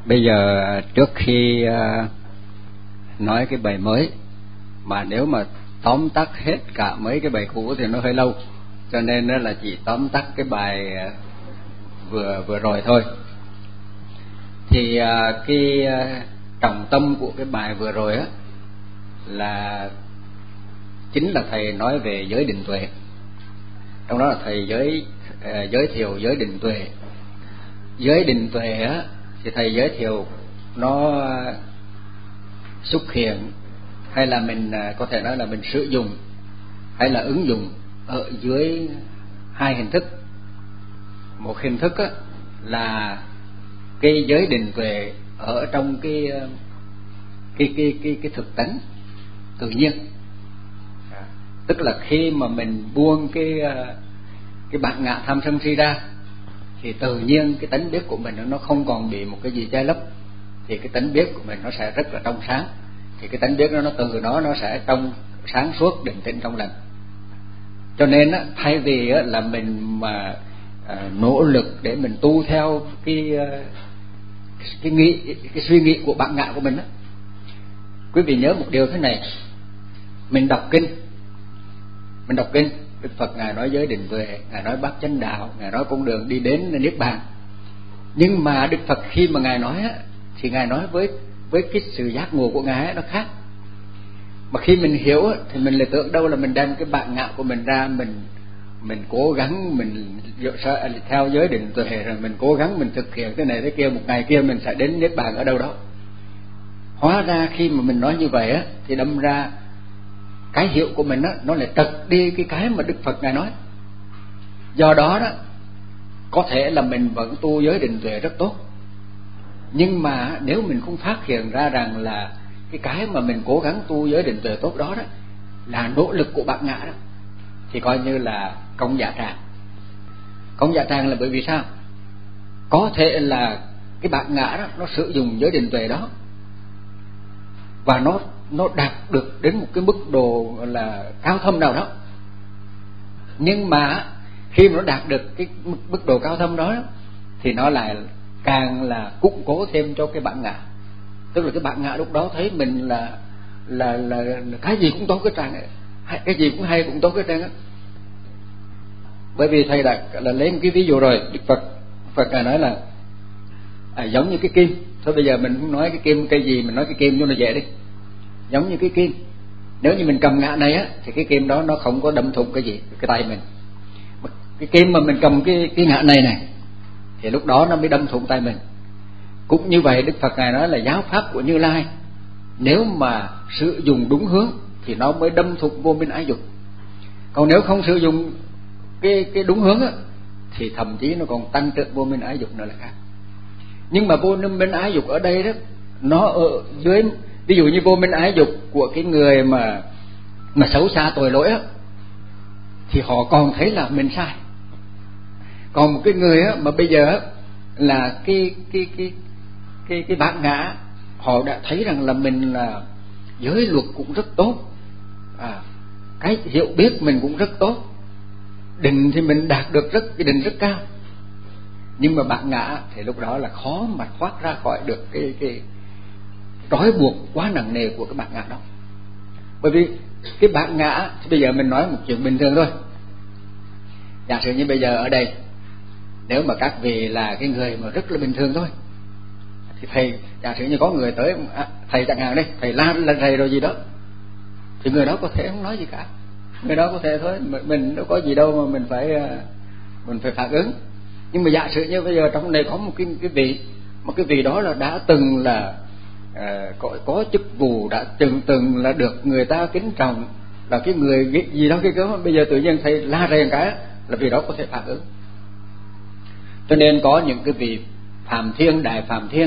Bây giờ trước khi nói cái bài mới, mà nếu mà tóm tắt hết cả mấy cái bài cũ thì nó hơi lâu, cho nên đó là chỉ tóm tắt cái bài vừa rồi thôi. Thì cái trọng tâm của cái bài vừa rồi á là chính là thầy nói về giới định tuệ. Trong đó là thầy giới thiệu giới định tuệ. Giới định tuệ á thì thầy giới thiệu nó xuất hiện, hay là mình có thể nói là mình sử dụng hay là ứng dụng ở dưới hai hình thức. Một hình thức á là cái giới định tuệ ở trong cái thực tánh tự nhiên, tức là khi mà mình buông cái bản ngã tham sân si ra thì tự nhiên cái tánh biết của mình nó không còn bị một cái gì che lấp, thì cái tánh biết của mình nó sẽ rất là trong sáng. Thì cái tánh biết nó từ đó nó sẽ trong sáng suốt, định tĩnh, trong lành. Cho nên á, thay vì á, là mình mà nỗ lực để mình tu theo cái suy nghĩ của bản ngã của mình á, quý vị nhớ một điều thế này: mình đọc kinh, Đức Phật ngài nói giới định tuệ, ngài nói bát chánh đạo, ngài nói con đường đi đến niết bàn. Nhưng mà Đức Phật khi mà ngài nói á, thì ngài nói với cái sự giác ngộ của ngài á, nó khác. Mà khi mình hiểu á, thì mình lại tưởng đâu là mình đem cái bản ngã của mình ra, mình cố gắng mình theo giới định tuệ, rồi mình cố gắng mình thực hiện thế này thế kia, một ngày kia mình sẽ đến niết bàn ở đâu đó. Hóa ra khi mà mình nói như vậy á, thì đâm ra cái hiểu của mình á, nó lại trật đi cái mà Đức Phật ngài nói. Do đó đó, có thể là mình vẫn tu giới định tuệ rất tốt, nhưng mà nếu mình không phát hiện ra rằng là cái mà mình cố gắng tu giới định tuệ tốt đó là nỗ lực của bản ngã đó, thì coi như là công dạ tràng. Công dạ tràng là bởi vì sao? Có thể là cái bản ngã đó nó sử dụng giới định tuệ đó và nó đạt được đến một cái mức độ là cao thâm nào đó, nhưng mà khi mà nó đạt được cái mức độ cao thâm đó thì nó lại càng là củng cố thêm cho cái bản ngã. Tức là cái bản ngã lúc đó thấy mình là cái gì cũng tốt cái trang ấy, cái gì cũng hay cũng tốt cái trang á. Bởi vì thầy đã lấy một cái ví dụ rồi. Đức Phật ngài nói là giống như cái kim. Thôi bây giờ mình không nói cái kim cây gì, mình nói cái kim cho nó dễ đi. Giống như cái kim, nếu như mình cầm ngã này á, thì cái kim đó nó không có đâm thủng cái gì cái tay mình. Cái kim mà mình cầm cái ngã này thì lúc đó nó mới đâm thủng tay mình. Cũng như vậy, Đức Phật ngài nói là giáo pháp của Như Lai nếu mà sử dụng đúng hướng thì nó mới đâm thủng vô minh ái dục. Còn nếu không sử dụng cái đúng hướng á, thì thậm chí nó còn tăng trưởng vô minh ái dục nữa là khác. Nhưng mà vô minh ái dục ở đây đó, nó ở dưới, ví dụ như vô minh ái dục của cái người mà xấu xa tội lỗi á, thì họ còn thấy là mình sai. Còn một cái người á mà bây giờ á, là cái bản ngã, họ đã thấy rằng là mình là giới luật cũng rất tốt, cái hiểu biết mình cũng rất tốt, định thì mình đạt được cái định rất cao, nhưng mà bản ngã thì lúc đó là khó mà thoát ra khỏi được cái trói buộc quá nặng nề của cái bản ngã đó. Bởi vì cái bản ngã thì bây giờ mình nói một chuyện bình thường thôi. Giả sử như bây giờ ở đây, nếu mà các vị là cái người mà rất là bình thường thôi, thì thầy, giả sử như có người tới, thầy chẳng hạn đây, thầy la thầy rồi gì đó, thì người đó có thể không nói gì cả. Người đó có thể thôi, mình đâu có gì đâu mà mình phải phản ứng. Nhưng mà giả sử như bây giờ trong này có một cái vị đó là đã từng là có chức vụ, đã từng là được người ta kính trọng, là cái người gì đó cái bây giờ tự nhiên thầy la rèn cái là vì đó có thể phản ứng. Cho nên có những cái vị Phạm Thiên, Đại Phạm Thiên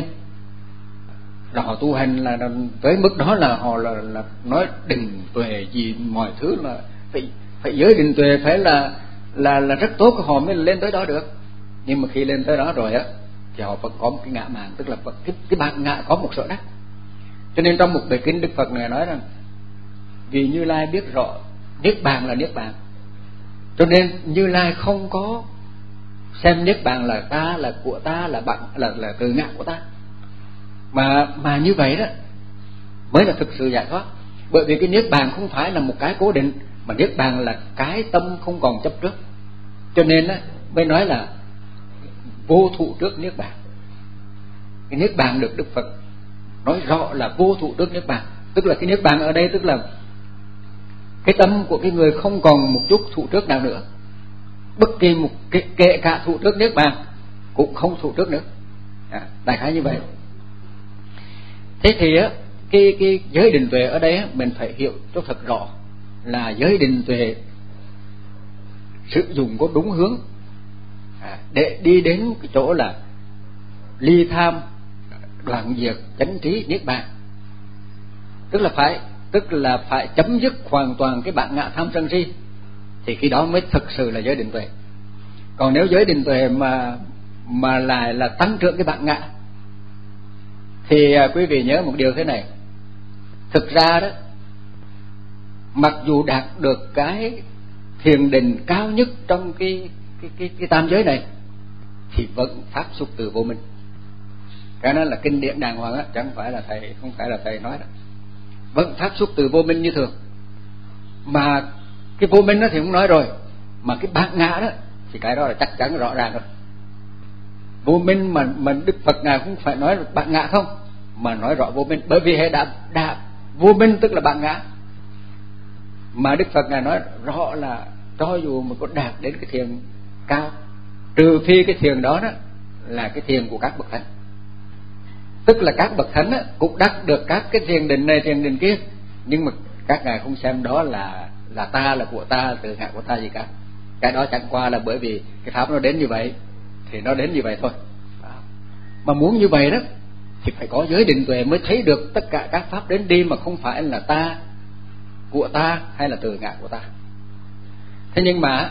là họ tu hành là tới mức đó, là họ là nói định tuệ gì mọi thứ là phải giới định tuệ, phải là rất tốt, họ mới lên tới đó được. Nhưng mà khi lên tới đó rồi á, thì họ vẫn có một cái ngã mạn, tức là cái bản ngã có một sở đắc. Cho nên trong một bài kinh, Đức Phật này nói rằng vì Như Lai biết rõ niết bàn là niết bàn, cho nên Như Lai không có xem niết bàn là ta, là của ta, là tự ngã của ta, Mà như vậy đó mới là thực sự giải thoát. Bởi vì cái niết bàn không phải là một cái cố định, mà niết bàn là cái tâm không còn chấp trước. Cho nên á mới nói là vô thụ trước niết bàn. Cái niết bàn được Đức Phật nói rõ là vô thụ trước niết bàn, tức là cái niết bàn ở đây tức là cái tâm của cái người không còn một chút thụ trước nào nữa. Bất kỳ một kể cả thụ trước niết bàn cũng không thụ trước nữa. Đại khái như vậy. Thế thì á cái giới định tuệ ở đây á, mình phải hiểu cho thật rõ là giới định tuệ sử dụng có đúng hướng để đi đến cái chỗ là ly tham, đoạn diệt, chánh trí, niết bàn. Tức là phải chấm dứt hoàn toàn cái bản ngã tham sân si, thì khi đó mới thực sự là giới định tuệ. Còn nếu giới định tuệ mà lại là tăng trưởng cái bản ngã thì quý vị nhớ một điều thế này. Thực ra đó, mặc dù đạt được cái thiền định cao nhất trong cái tam giới này thì vẫn phát xuất từ vô minh. Cái đó là kinh điển đàng hoàng á, không phải là thầy nói đó. Vẫn phát xuất từ vô minh như thường. Mà cái vô minh đó thì không nói rồi, mà cái bản ngã đó thì cái đó là chắc chắn rõ ràng rồi. Vô minh mà Đức Phật ngài cũng phải nói bản ngã không, mà nói rõ vô minh, bởi vì hệ đã vô minh tức là bản ngã. Mà Đức Phật ngài nói rõ là cho dù mà có đạt đến cái thiền cao, trừ phi cái thiền đó là cái thiền của các bậc thánh, tức là các bậc thánh cũng đắc được các cái thiền định này thiền định kia, nhưng mà các ngài không xem đó là ta, là của ta, tự ngã của ta gì cả. Cái đó chẳng qua là bởi vì cái pháp nó đến như vậy thì nó đến như vậy thôi. Mà muốn như vậy đó thì phải có giới định tuệ mới thấy được tất cả các pháp đến đi mà không phải là ta, của ta hay là tự ngã của ta. Thế nhưng mà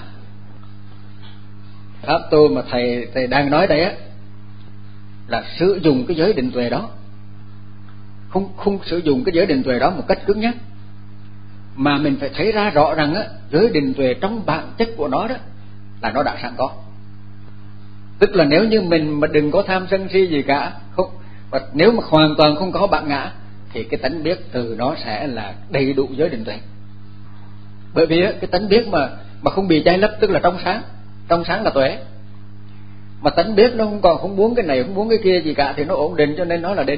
pháp tu mà thầy đang nói đây á là sử dụng cái giới định tuệ đó, không sử dụng cái giới định tuệ đó một cách cứng nhắc, mà mình phải thấy ra rõ rằng á giới định tuệ trong bản chất của nó đó là nó đã sẵn có. Tức là nếu như mình mà đừng có tham sân si gì cả, không, và nếu mà hoàn toàn không có bản ngã thì cái tánh biết từ nó sẽ là đầy đủ giới định tuệ. Bởi vì cái tánh biết mà không bị che lấp tức là trong sáng là tuệ. Mà tánh biết nó không muốn cái này, không muốn cái kia gì cả thì nó ổn định, cho nên nó là định.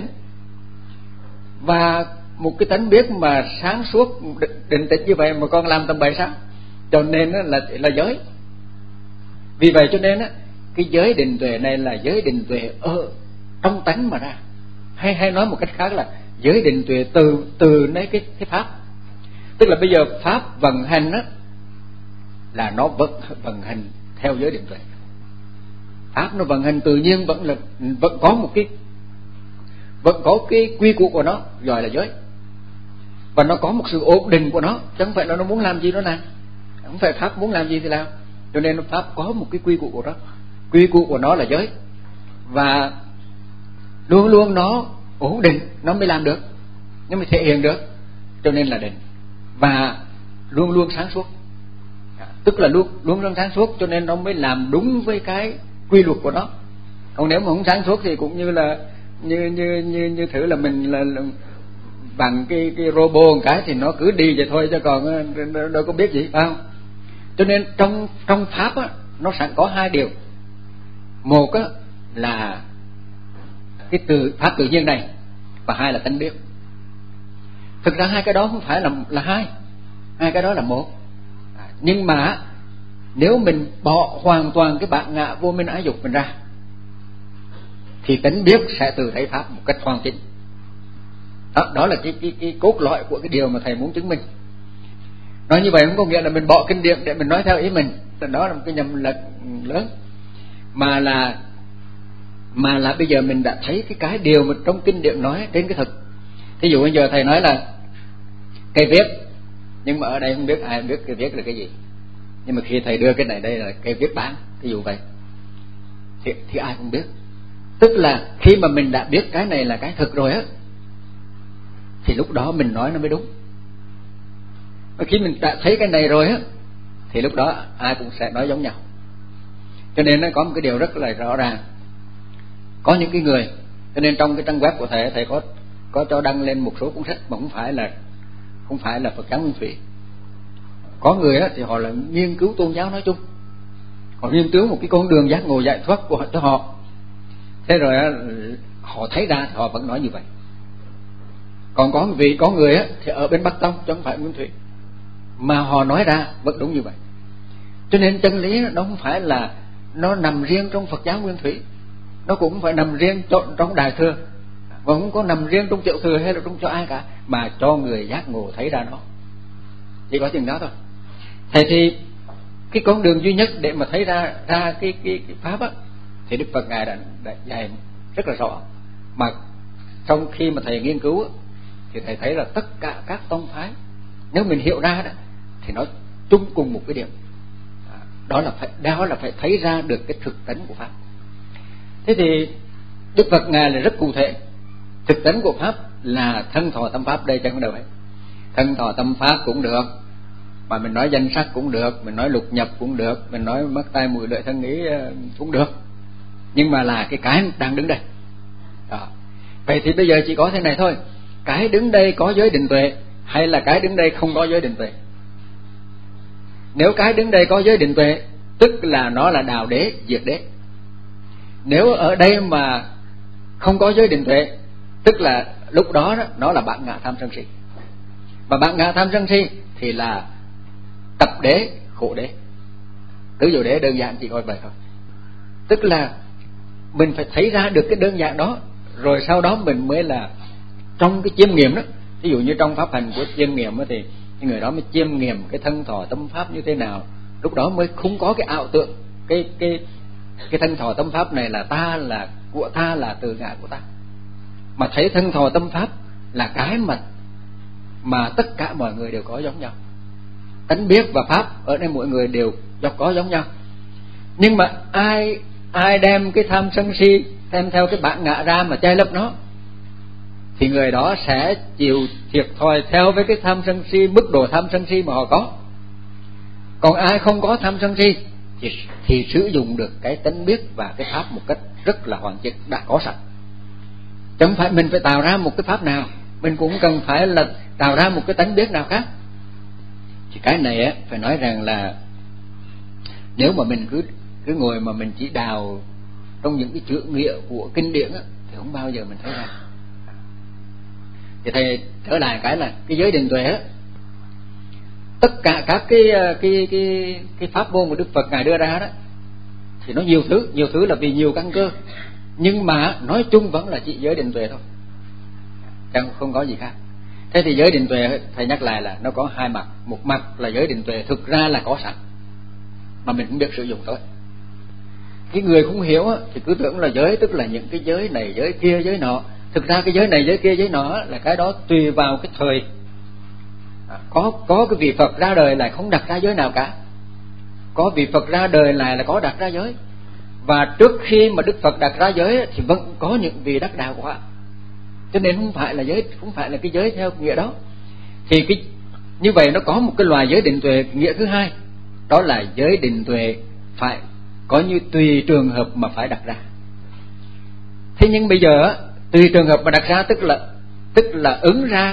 Và một cái tánh biết mà sáng suốt định tĩnh như vậy mà con làm tầm bậy sao? Cho nên là giới. Vì vậy cho nên cái giới định tuệ này là giới định tuệ ở trong tánh mà ra, hay nói một cách khác là giới định tuệ từ lấy cái pháp. Tức là bây giờ pháp vận hành là nó vận hành theo giới định tuệ. Pháp nó vận hành tự nhiên vẫn có cái quy củ của nó, gọi là giới. Và nó có một sự ổn định của nó, chứ không phải là nó muốn làm gì nó làm, không phải pháp muốn làm gì thì làm. Cho nên pháp có một cái quy củ của nó, quy củ của nó là giới, và luôn luôn nó ổn định nó mới làm được, nó mới thể hiện được, cho nên là định. Và luôn luôn sáng suốt, tức là luôn luôn sáng suốt, cho nên nó mới làm đúng với cái quy luật của nó. Còn nếu mà không sáng suốt thì cũng như là như thử là mình là bằng cái robot một cái thì nó cứ đi vậy thôi, chứ còn đâu có biết gì, phải không? Cho nên trong pháp nó sẵn có hai điều. Một là cái pháp tự nhiên này, và hai là tánh biết. Thực ra hai cái đó không phải là hai cái đó là một. Nhưng mà nếu mình bỏ hoàn toàn cái bản ngã vô minh ái dục mình ra thì tánh biết sẽ tự thấy pháp một cách hoàn chỉnh. Đó là cái cốt lõi của cái điều mà thầy muốn chứng minh. Nói như vậy không có nghĩa là mình bỏ kinh điển để mình nói theo ý mình, đó là một cái nhầm lẫn lớn. Mà là bây giờ mình đã thấy cái điều mà trong kinh điển nói trên cái thực. Thí dụ bây giờ thầy nói là cây viết, nhưng mà ở đây không biết ai biết cây viết là cái gì. Nhưng mà khi thầy đưa cái này đây là cây viết bán, thí dụ vậy, thì ai cũng biết. Tức là khi mà mình đã biết cái này là cái thực rồi thì lúc đó mình nói nó mới đúng. Và khi mình đã thấy cái này rồi thì lúc đó ai cũng sẽ nói giống nhau. Cho nên nó có một cái điều rất là rõ ràng. Có những cái người Cho nên trong cái trang web của thầy có cho đăng lên một số cuốn sách mà không phải là Phật giáo Nguyên Thủy. Có người á thì họ là nghiên cứu tôn giáo nói chung, họ nghiên cứu một cái con đường giác ngộ giải thoát của họ. Thế rồi á, họ thấy ra thì họ vẫn nói như vậy. Còn có người á thì ở bên Bắc Tông chứ không phải Nguyên Thủy, mà họ nói ra vẫn đúng như vậy. Cho nên chân lý nó không phải là nó nằm riêng trong Phật giáo Nguyên Thủy, nó cũng không phải nằm riêng trong Đại Thừa, và không có nằm riêng trong Tiểu Thừa hay là trong cho ai cả, mà cho người giác ngộ thấy ra nó. Chỉ có chừng đó thôi. Thế thì cái con đường duy nhất để mà thấy ra cái pháp á, thì Đức Phật ngài đã dạy rất là rõ. Mà trong khi mà thầy nghiên cứu á, thì thầy thấy là tất cả các tông phái, nếu mình hiểu ra đó, thì nó chung cùng một cái điểm, đó là phải thấy ra được cái thực tánh của pháp. Thế thì Đức Phật ngài là rất cụ thể. Thực tánh của pháp là thân thọ tâm pháp, đây chẳng có đâu hết. Thân thọ tâm pháp cũng được, mà mình nói danh sắc cũng được, mình nói lục nhập cũng được, mình nói mắt tai mũi lưỡi thân ý cũng được, nhưng mà là cái đang đứng đây đó. Vậy thì bây giờ chỉ có thế này thôi: cái đứng đây có giới định tuệ hay là cái đứng đây không có giới định tuệ? Nếu cái đứng đây có giới định tuệ, tức là nó là đào đế, diệt đế. Nếu ở đây mà không có giới định tuệ, tức là lúc đó nó là bản ngã tham sân si. Và bản ngã tham sân si thì là tập đế, khổ đế, tứ diệu đế, đơn giản chỉ coi vậy thôi. Tức là mình phải thấy ra được cái đơn giản đó, rồi sau đó mình mới là trong cái chiêm nghiệm đó. Ví dụ như trong pháp hành của chiêm nghiệm đó, thì người đó mới chiêm nghiệm cái thân thọ tâm pháp như thế nào, lúc đó mới không có cái ảo tưởng cái thân thọ tâm pháp này là ta, là của ta, là từ ngã của ta, mà thấy thân thọ tâm pháp là cái mà tất cả mọi người đều có giống nhau. Tánh biết và pháp ở đây mọi người đều có giống nhau. Nhưng mà ai đem cái tham sân si đem theo cái bản ngã ra mà che lấp nó, thì người đó sẽ chịu thiệt thòi theo với cái tham sân si, mức độ tham sân si mà họ có. Còn ai không có tham sân si thì sử dụng được cái tánh biết và cái pháp một cách rất là hoàn chỉnh, đã có sẵn. Chẳng phải mình phải tạo ra một cái pháp nào, mình cũng cần phải là tạo ra một cái tánh biết nào khác. Thì cái này á, phải nói rằng là nếu mà mình cứ ngồi mà mình chỉ đào trong những cái chữ nghĩa của kinh điển á, thì không bao giờ mình thấy ra. Thì thầy trở lại cái là cái giới định tuệ á, tất cả các cái pháp môn của Đức Phật ngài đưa ra đó, thì nó nhiều thứ là vì nhiều căn cơ, nhưng mà nói chung vẫn là chỉ giới định tuệ thôi, chẳng không có gì khác. Thế thì giới định tuệ thầy nhắc lại là nó có hai mặt. Một mặt là giới định tuệ thực ra là có sẵn, mà mình cũng biết sử dụng thôi. Cái người không hiểu á, thì cứ tưởng là giới tức là những cái giới này giới kia giới nọ. Thực ra cái giới này giới kia giới nọ là cái đó tùy vào cái thời. Có cái vị Phật ra đời lại không đặt ra giới nào cả, có vị Phật ra đời lại là có đặt ra giới. Và trước khi mà Đức Phật đặt ra giới thì vẫn có những vị đắc đạo quả. Cho nên không phải là giới, không phải là cái giới theo nghĩa đó. Thì như vậy nó có một cái loài giới định tuệ nghĩa thứ hai, đó là giới định tuệ phải có như tùy trường hợp mà phải đặt ra. Thế nhưng bây giờ tùy trường hợp mà đặt ra tức là ứng ra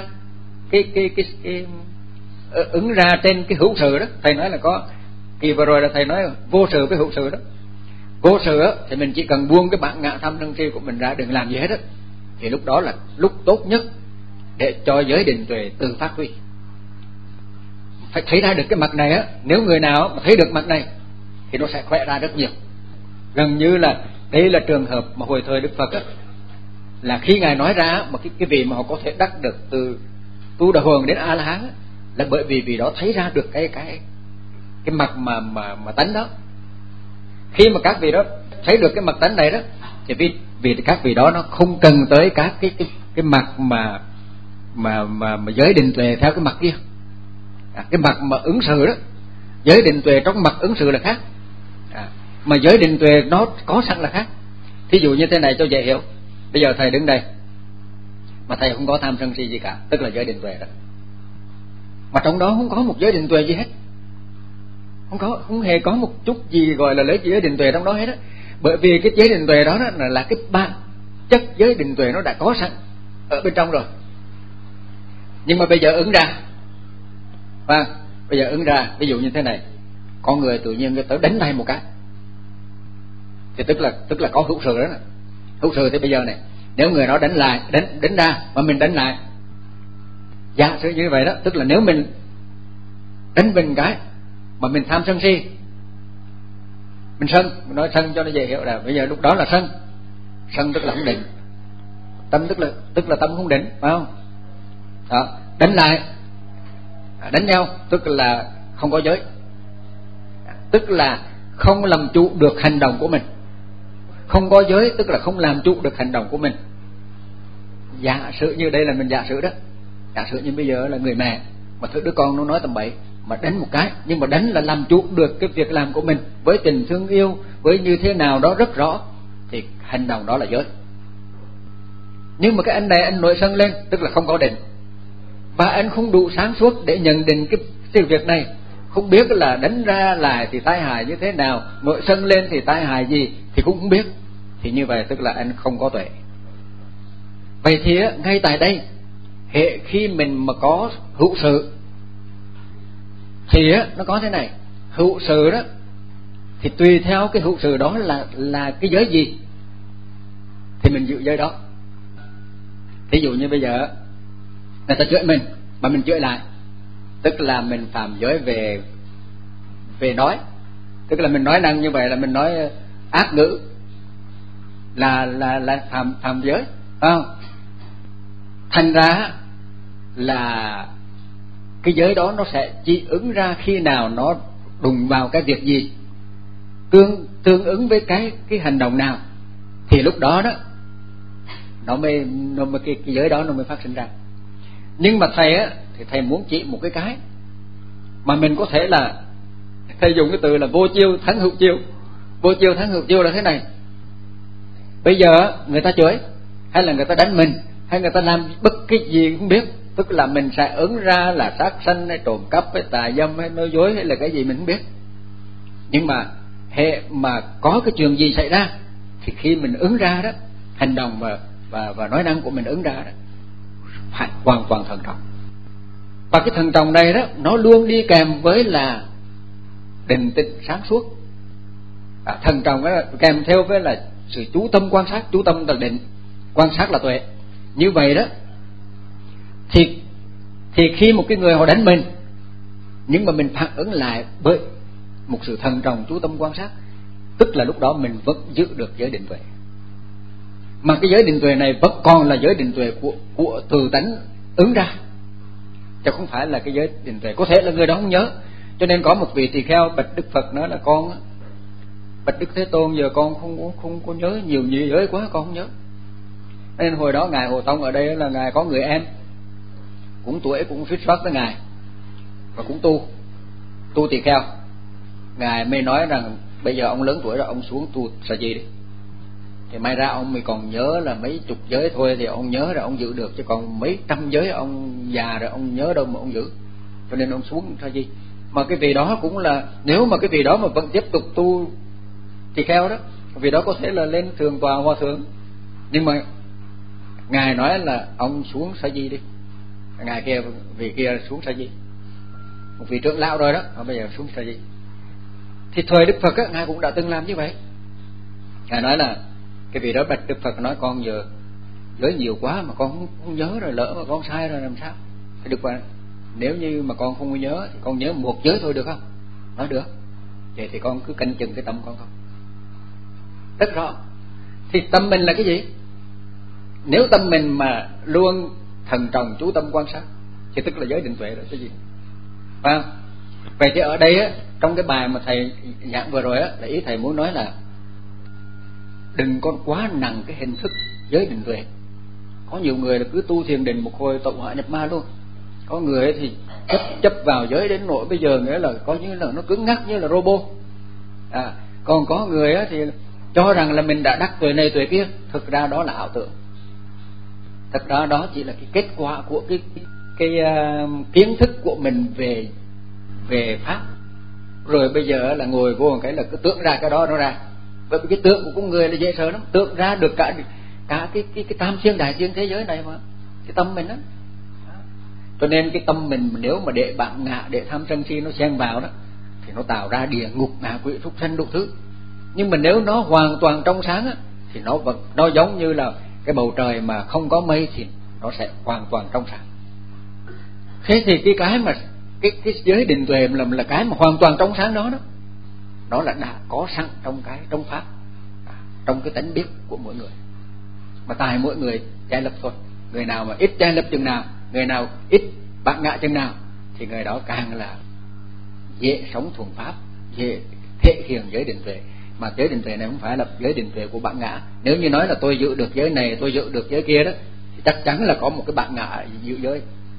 ứng ra trên cái hữu sự đó. Thầy nói là có kỳ vừa rồi là thầy nói vô sự với hữu sự đó. Vô sự thì mình chỉ cần buông cái bản ngã tham sân si của mình ra, đừng làm gì hết á, thì lúc đó là lúc tốt nhất để cho giới định tuệ tự phát huy. Phải thấy ra được cái mặt này á, nếu người nào mà thấy được mặt này thì nó sẽ khỏe ra rất nhiều. Gần như là đây là trường hợp mà hồi thời Đức Phật á, là khi ngài nói ra mà cái vị mà họ có thể đắc được từ tu đà hoàng đến A La Hán là bởi vì đó thấy ra được cái mặt mà tánh đó. Khi mà các vị đó thấy được cái mặt tánh này đó, thì vì các vị đó nó không cần tới các cái mặt mà giới định tuệ theo cái mặt kia. Cái mặt mà ứng sự đó, giới định tuệ trong mặt ứng sự là khác, mà giới định tuệ nó có sẵn là khác. Thí dụ như thế này cho dễ hiểu. Bây giờ thầy đứng đây mà thầy không có tham sân si gì cả, tức là giới định tuệ đó. Mà trong đó không có một giới định tuệ gì hết, không hề có một chút gì gọi là lấy giới định tuệ trong đó hết á. Bởi vì cái giới định tuệ đó là cái chất giới định tuệ nó đã có sẵn ở bên trong rồi. Nhưng mà bây giờ ứng ra, bây giờ ứng ra, ví dụ như thế này, con người tự nhiên người ta đánh tay một cái, thì tức là có hữu sự đó. Hữu sự thì bây giờ này, nếu người đó đánh lại, đánh ra mà mình đánh lại, giả sử như vậy đó, tức là nếu mình đánh mình cái mà mình tham sân si, mình sân, mình nói sân cho nó dễ hiểu là bây giờ lúc đó là sân tức là không định, tâm tức là tâm không định, phải không? Đó, đánh lại, đánh nhau tức là không có giới, tức là không làm chủ được hành động của mình. Không có giới tức là không làm chủ được hành động của mình. Giả sử như đây là mình giả sử đó, giả sử như bây giờ là người mẹ mà thấy đứa con nó nói tầm bậy mà đánh một cái, nhưng mà đánh là làm chủ được cái việc làm của mình với tình thương yêu, với như thế nào đó rất rõ, thì hành động đó là giới. Nhưng mà cái anh này anh nổi sân lên tức là không có định, và anh không đủ sáng suốt để nhận định cái việc này, không biết là đánh ra lại thì tai hại như thế nào, nổi sân lên thì tai hại gì thì cũng không biết, thì như vậy tức là anh không có tuệ. Vậy thì ngay tại đây, hệ khi mình mà có hữu sự thì nó có thế này, hữu sự đó thì tùy theo cái hữu sự đó là cái giới gì thì mình giữ giới đó. Ví dụ như bây giờ người ta chửi mình mà mình chửi lại, tức là mình phạm giới về nói, tức là mình nói năng như vậy là mình nói ác ngữ, là phạm giới, phải không? Thành ra là cái giới đó nó sẽ chỉ ứng ra khi nào nó đụng vào cái việc gì, tương ứng với cái hành động nào, thì lúc đó đó nó mới cái giới đó nó mới phát sinh ra. Nhưng mà thầy thì thầy muốn chỉ một cái mà mình có thể là, thầy dùng cái từ là vô chiêu thắng hữu chiêu. Vô chiêu thắng hữu chiêu là thế này: bây giờ người ta chửi, hay là người ta đánh mình, hay người ta làm bất cái gì không biết, tức là mình sẽ ứng ra là sát sanh hay trộm cắp hay tà dâm hay nói dối hay là cái gì mình không biết. Nhưng mà hệ mà có cái chuyện gì xảy ra thì khi mình ứng ra đó, hành động và nói năng của mình ứng ra đó phải hoàn toàn thận trọng. Và cái thận trọng này đó nó luôn đi kèm với là định tĩnh sáng suốt. Thận trọng đó kèm theo với là sự chú tâm quan sát, chú tâm là định, quan sát là tuệ. Như vậy đó thì khi một cái người họ đánh mình, nhưng mà mình phản ứng lại bởi một sự thận trọng chú tâm quan sát, tức là lúc đó mình vẫn giữ được giới định tuệ. Mà cái giới định tuệ này vẫn còn là giới định tuệ của từ tánh ứng ra, chứ không phải là cái giới định tuệ. Có thể là người đó không nhớ, cho nên có một vị tỳ kheo bạch Đức Phật nói là con bạch Đức Thế Tôn, giờ con không có nhớ nhiều giới quá, con không nhớ. Nên hồi đó ngài Hồ Tông ở đây là ngài có người em cũng tuổi cũng suýt soát với ngài và cũng tu tỳ kheo. Ngài mới nói rằng bây giờ ông lớn tuổi rồi, ông xuống tu sa di đi, thì may ra ông mới còn nhớ là mấy chục giới thôi thì ông nhớ rồi ông giữ được, chứ còn mấy trăm giới ông già rồi ông nhớ đâu mà ông giữ. Cho nên ông xuống sa di. Mà cái vị đó cũng là, nếu mà cái vị đó mà vẫn tiếp tục tu tỳ kheo đó, vì đó có thể là lên thường tòa hòa thượng. Nhưng mà ngài nói là ông xuống sa di đi, ngài kia vị kia xuống sa di, một vị trưởng lão rồi đó, bây giờ xuống sa di. Thì thời Đức Phật ngài cũng đã từng làm như vậy. Ngài nói là cái vị đó bạch Đức Phật, nói con giờ giới nhiều quá mà con không nhớ rồi, lỡ mà con sai rồi làm sao? Thì Đức Phật, nếu như mà con không nhớ thì con nhớ một giới thôi được không? Nói được. Vậy thì con cứ canh chừng cái tâm con không? Rất rõ. Thì tâm mình là cái gì? Nếu tâm mình mà luôn thần trọng chú tâm quan sát thì tức là giới định tuệ rồi, cái gì? Phải không? Vậy thì ở đây trong cái bài mà thầy giảng vừa rồi là ý thầy muốn nói là đừng có quá nặng cái hình thức giới định tuệ. Có nhiều người là cứ tu thiền định một hồi tẩu hỏa nhập ma luôn. Có người thì chấp vào giới đến nỗi bây giờ nghĩa là coi như là nó cứng ngắc như là robot. Còn có người thì cho rằng là mình đã đắc tuệ này tuệ kia, thực ra đó là ảo tưởng. Thật ra đó chỉ là cái kết quả của cái kiến thức của mình về pháp. Rồi bây giờ là ngồi vô một cái là cứ tưởng ra cái đó nó ra. Bởi vì cái tượng của con người là dễ sợ lắm, tượng ra được cả cái tam xuyên đại xuyên thế giới này mà, cái tâm mình đó. Cho nên cái tâm mình nếu mà để bản ngã, để tham sân si nó xen vào đó thì nó tạo ra địa ngục, ngạ quỷ, súc sanh đủ thứ. Nhưng mà nếu nó hoàn toàn trong sáng á thì nó giống như là cái bầu trời mà không có mây thì nó sẽ hoàn toàn trong sáng. Thế thì cái mà cái giới định tuệ là cái mà hoàn toàn trong sáng đó nó là đã có sẵn trong pháp, trong cái tánh biết của mỗi người. Mà tại mỗi người che lấp thôi. Người nào mà ít che lấp chừng nào, người nào ít bản ngã chừng nào thì người đó càng là dễ sống thuần pháp, dễ thể hiện giới định tuệ. Mà giới định tuệ này không phải là giới định tuệ của bản ngã. Nếu như nói là tôi giữ được giới này, tôi giữ được giới kia đó, thì chắc chắn là có một cái bản ngã giữ giới,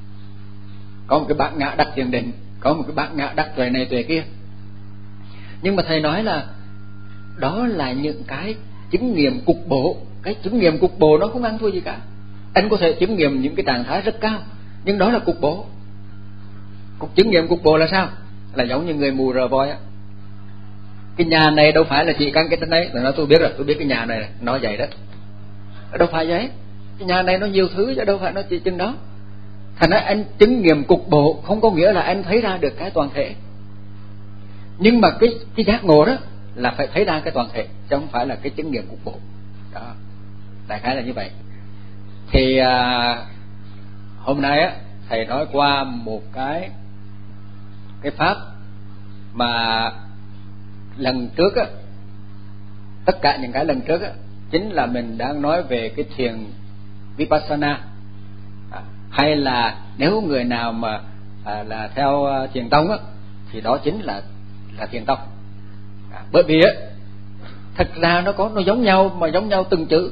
có một cái bản ngã đắc thiền định, có một cái bản ngã đắc tuệ này tuệ kia. Nhưng mà thầy nói là đó là những cái chứng nghiệm cục bộ. Cái chứng nghiệm cục bộ nó không ăn thua gì cả. Anh có thể chứng nghiệm những cái trạng thái rất cao, nhưng đó là cục bộ. Chứng nghiệm cục bộ là sao? Là giống như người mù rờ voi á. Cái nhà này đâu phải là chỉ căn cái tên đấy. Rồi nói tôi biết rồi, tôi biết cái nhà này nó vậy đó. Đâu phải vậy. Cái nhà này nó nhiều thứ chứ đâu phải nó chỉ chừng đó. Thành ra anh chứng nghiệm cục bộ không có nghĩa là anh thấy ra được cái toàn thể. Nhưng mà cái giác ngộ đó là phải thấy ra cái toàn thể, chứ không phải là cái chứng nghiệm cục bộ. Đó, đại khái là như vậy. Thì hôm nay á thầy nói qua một cái pháp mà lần trước á, tất cả những cái lần trước á chính là mình đang nói về cái thiền Vipassana. Hay là nếu người nào mà là theo thiền tông á thì đó chính là thiền tông. Bởi vì á thật ra nó giống nhau, mà giống nhau từng chữ,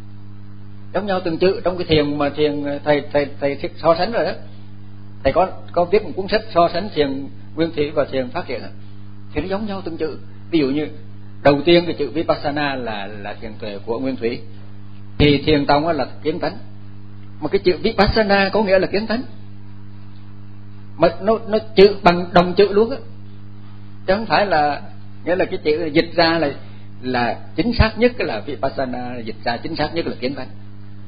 trong cái thiền mà thiền thầy so sánh rồi đó. Thầy có viết một cuốn sách so sánh thiền nguyên thủy và thiền phát hiện thì nó giống nhau từng chữ. Ví dụ như đầu tiên cái chữ Vipassana là thiền tuệ của nguyên thủy, thì thiền tông là kiến tánh. Mà cái chữ Vipassana có nghĩa là kiến tánh, mà nó chữ bằng đồng chữ luôn á, chứ không phải là nghĩa là cái chữ dịch ra là chính xác nhất là Vipassana, dịch ra chính xác nhất là kiến tánh.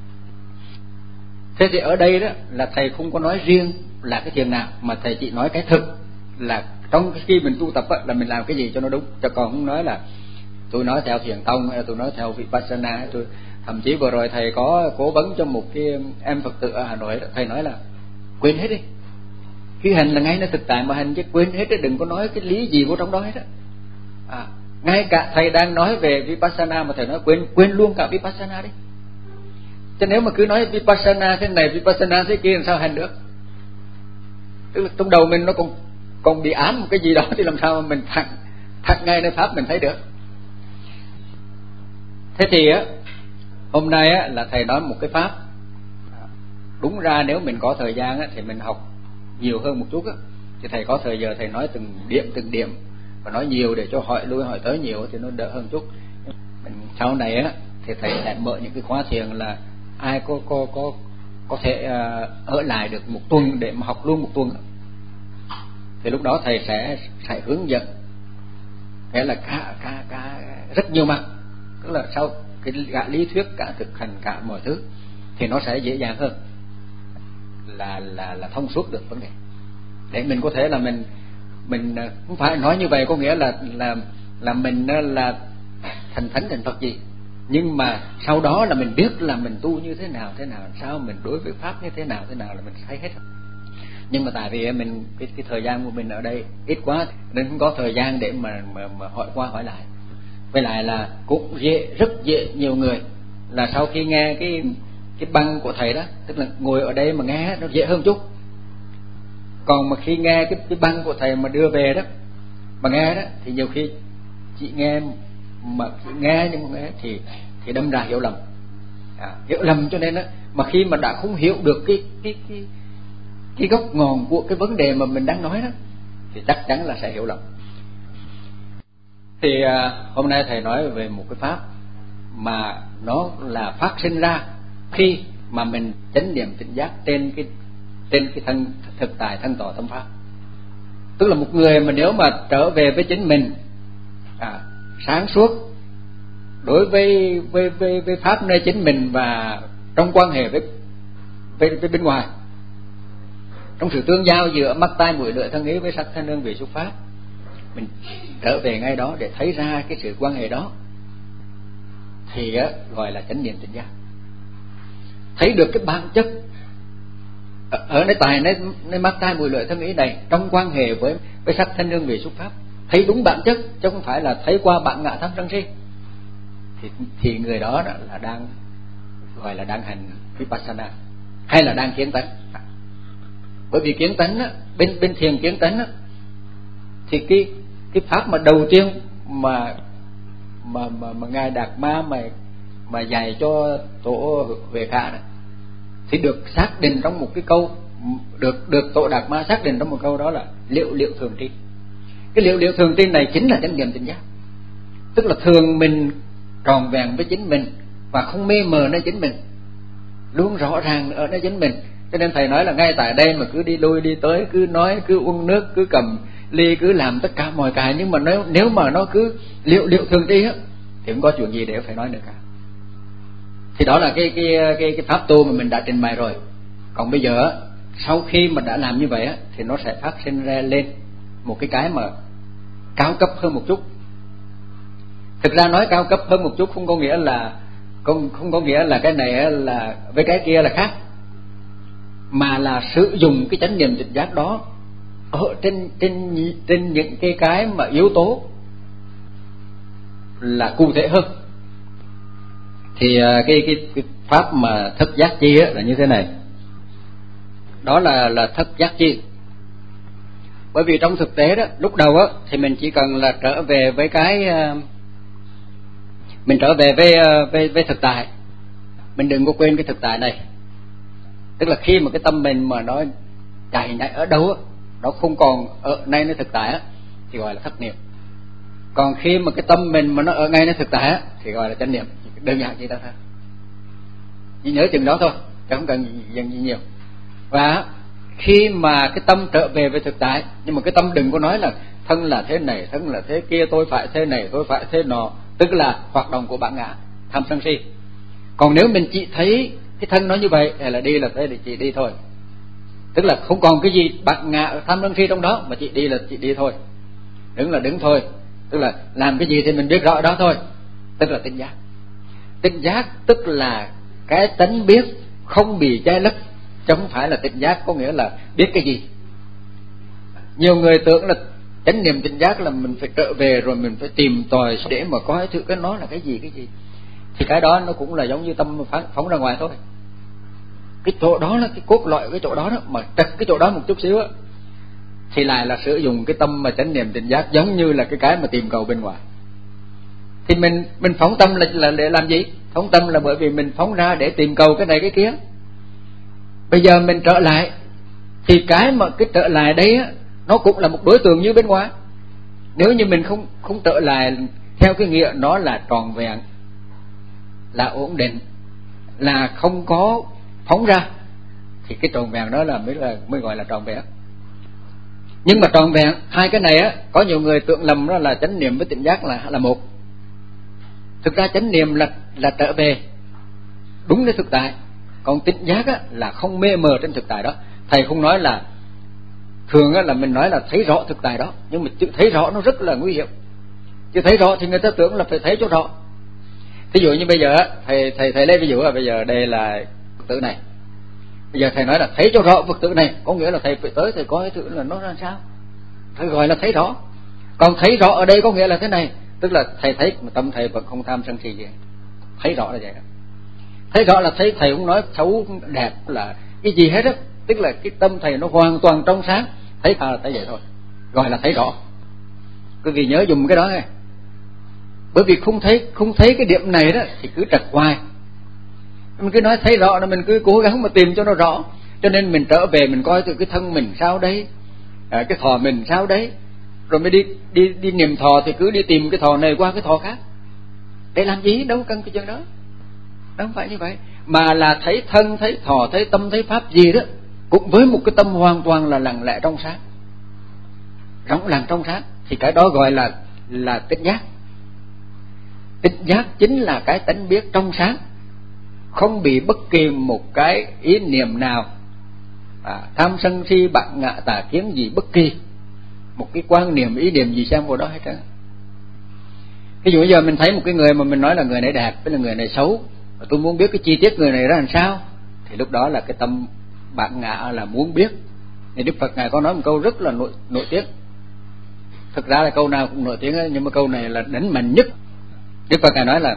Thế thì ở đây đó là thầy không có nói riêng là cái thiền nào, mà thầy chỉ nói cái thực là trong khi mình tu tập á, là mình làm cái gì cho nó đúng, chứ còn không nói là tôi nói theo thiền tông hay tôi nói theo Vipassana. Thậm chí vừa rồi thầy có cố vấn cho một cái em Phật tử ở Hà Nội, thầy nói là quên hết đi, khi hành là ngay nơi thực tại mà hành, chứ quên hết, đừng có nói cái lý gì của trong đó hết á. Ngay cả thầy đang nói về Vipassana mà thầy nói quên luôn cả Vipassana đi. Chứ nếu mà cứ nói Vipassana thế này, Vipassana thế kia làm sao hành được? Tức là trong đầu mình nó còn bị ám một cái gì đó thì làm sao mà mình thẳng ngay nơi pháp mình thấy được. Thế thì á hôm nay á là thầy nói một cái pháp, đúng ra nếu mình có thời gian á thì mình học nhiều hơn một chút á, thì thầy có thời giờ thầy nói từng điểm và nói nhiều để cho hỏi lui hỏi tới nhiều thì nó đỡ hơn chút. Mình sau này á thì thầy sẽ mở những cái khóa thiền là ai có thể ở lại được một tuần để mà học luôn một tuần, thì lúc đó thầy sẽ hướng dẫn cái là cả rất nhiều mặt, tức là sau cái cả lý thuyết, cả thực hành, cả mọi thứ thì nó sẽ dễ dàng hơn, là thông suốt được vấn đề, để mình có thể là mình không phải nói như vậy có nghĩa là mình là thành thánh thành Phật gì, nhưng mà sau đó là mình biết là mình tu như thế nào sao, mình đối với pháp như thế nào là mình thấy hết. Nhưng mà tại vì mình cái thời gian của mình ở đây ít quá nên không có thời gian để mà hỏi qua hỏi lại. Với lại là cũng rất dễ nhiều người là sau khi nghe cái băng của thầy đó, tức là ngồi ở đây mà nghe nó dễ hơn chút. Còn mà khi nghe cái băng của thầy mà đưa về đó mà nghe đó thì nhiều khi chị nghe mà nghe nhưng mà nghe thì đâm ra hiểu lầm. Hiểu lầm cho nên đó, mà khi mà đã không hiểu được cái gốc ngọn của cái vấn đề mà mình đang nói đó thì chắc chắn là sẽ hiểu lầm. Thì hôm nay thầy nói về một cái pháp mà nó là phát sinh ra khi mà mình chánh niệm tỉnh giác trên cái thân thực tại thân tọa tâm pháp. Tức là một người mà nếu mà trở về với chính mình sáng suốt đối với pháp nơi chính mình và trong quan hệ với bên ngoài, trong sự tương giao giữa mắt tai mũi lưỡi thân ý với sắc thanh hương vị xúc pháp, mình trở về ngay đó để thấy ra cái sự quan hệ đó thì gọi là chánh niệm tỉnh giác. Thấy được cái bản chất ở nơi mắt tai mũi lưỡi thân ý này trong quan hệ với sắc thanh hương vị xúc pháp, thấy đúng bản chất chứ không phải là thấy qua bản ngã tham sân si, thì người đó là đang gọi là đang hành vipassana hay là đang kiến tánh. Bởi vì kiến tánh á, bên thiền kiến tánh á, thì cái pháp mà đầu tiên mà ngài Đạt Ma mà dạy cho tổ Huệ Khả này, thì được xác định trong một cái câu, được tổ Đạt Ma xác định trong một câu, đó là liệu thường tri. Cái liệu thường tri này chính là chánh niệm tỉnh giác, tức là thường mình tròn vẹn với chính mình và không mê mờ nơi chính mình, luôn rõ ràng ở nơi chính mình. Cho nên thầy nói là ngay tại đây mà cứ đi lui đi tới, cứ nói, cứ uống nước, cứ cầm ly, cứ làm tất cả mọi cái, nhưng mà nếu mà nó cứ liệu thường tri á thì không có chuyện gì để phải nói nữa cả. Thì đó là cái pháp tu mà mình đã trình bày rồi. Còn bây giờ sau khi mà đã làm như vậy á, thì nó sẽ phát sinh ra lên một cái mà cao cấp hơn một chút. Thực ra nói cao cấp hơn một chút không có nghĩa là cái này là với cái kia là khác, mà là sử dụng cái chánh niệm tỉnh giác đó ở trên những cái mà yếu tố là cụ thể hơn. Thì cái pháp mà thức giác chi là như thế này, đó là thức giác chi. Bởi vì trong thực tế đó, lúc đầu á thì mình chỉ cần là trở về với với thực tại. Mình đừng có quên cái thực tại này. Tức là khi mà cái tâm mình mà nó chạy nhảy ở đâu á, nó không còn ở ngay nơi thực tại á, thì gọi là thất niệm. Còn khi mà cái tâm mình mà nó ở ngay nơi thực tại á, thì gọi là chánh niệm. Đơn giản vậy đó thôi. Chỉ nhớ chừng đó thôi, chứ không cần dần gì nhiều. Và khi mà cái tâm trở về với thực tại, nhưng mà cái tâm đừng có nói là thân là thế này, thân là thế kia, tôi phải thế này, tôi phải thế nọ, tức là hoạt động của bản ngã tham sân si. Còn nếu mình chỉ thấy cái thân nó như vậy, hay là đi là thế thì chỉ đi thôi, tức là không còn cái gì bản ngã tham sân si trong đó, mà chỉ đi là chỉ đi thôi, đứng là đứng thôi, tức là làm cái gì thì mình biết rõ đó thôi, tức là tỉnh giác. Tỉnh giác tức là cái tánh biết không bị che lấp, chứ không phải là tỉnh giác có nghĩa là biết cái gì. Nhiều người tưởng là chánh niệm tỉnh giác là mình phải trở về rồi mình phải tìm tòi để mà coi thử cái nó là cái gì. Thì cái đó nó cũng là giống như tâm phóng ra ngoài thôi. Cái chỗ đó là cái cốt lõi, cái chỗ đó mà trật cái chỗ đó một chút xíu á, thì lại là sử dụng cái tâm mà chánh niệm tỉnh giác, giống như là cái mà tìm cầu bên ngoài. Thì mình phóng tâm là để làm gì? Phóng tâm là bởi vì mình phóng ra để tìm cầu cái này cái kia. Bây giờ mình trở lại, thì cái trở lại đấy á, nó cũng là một đối tượng như bên ngoài. Nếu như mình không trở lại theo cái nghĩa nó là tròn vẹn, là ổn định, là không có phóng ra, thì cái tròn vẹn đó mới gọi là tròn vẹn. Nhưng mà tròn vẹn hai cái này á, có nhiều người tưởng lầm đó là chánh niệm với tỉnh giác là một. Thực ra chánh niệm là trở về đúng với thực tại, còn tỉnh giác á là không mê mờ trên thực tại đó. Thầy không nói là thường á là mình nói là thấy rõ thực tại đó, nhưng mà chữ thấy rõ nó rất là nguy hiểm. Chứ thấy rõ thì người ta tưởng là phải thấy cho rõ. Ví dụ như bây giờ thầy lấy ví dụ là bây giờ đây là Phật tử này. Bây giờ thầy nói là thấy cho rõ Phật tử này, có nghĩa là thầy phải tới thầy coi thử là nó ra sao, thầy gọi là thấy rõ. Còn thấy rõ ở đây có nghĩa là thế này, tức là thầy thấy mà tâm thầy vẫn không tham sân si gì. Thấy rõ là vậy đó. Thấy rõ là thấy thầy không nói xấu đẹp là cái gì hết á, tức là cái tâm thầy nó hoàn toàn trong sáng, thấy là thấy vậy thôi, gọi là thấy rõ. Quý vị nhớ dùng cái đó nghe. Bởi vì không thấy cái điểm này đó thì cứ trật hoài. Mình cứ nói thấy rõ là mình cứ cố gắng mà tìm cho nó rõ. Cho nên mình trở về mình coi từ cái thân mình sao đấy, cái thọ mình sao đấy, rồi mới đi niệm thọ thì cứ đi tìm cái thọ này qua cái thọ khác. Để làm gì? Đâu cần cái chuyện đó. Đâu không phải như vậy. Mà là thấy thân, thấy thọ, thấy tâm, thấy pháp gì đó, cũng với một cái tâm hoàn toàn là lặng lẽ trong sáng, rộng lặng trong sáng, thì cái đó gọi là tỉnh giác. Tỉnh giác chính là cái tánh biết trong sáng, không bị bất kỳ một cái ý niệm nào tham sân si bạn ngạ tà kiến gì, bất kỳ một cái quan niệm ý niệm gì xem vào đó hết trơn. Ví dụ bây giờ mình thấy một cái người mà mình nói là người này đẹp với là người này xấu, và tôi muốn biết cái chi tiết người này ra làm sao, thì lúc đó là cái tâm bạn ngạ là muốn biết. Thì Đức Phật ngài có nói một câu rất là nổi tiếng. Thực ra là câu nào cũng nổi tiếng ấy, nhưng mà câu này là đánh mạnh nhất. Đức Phật ngài nói là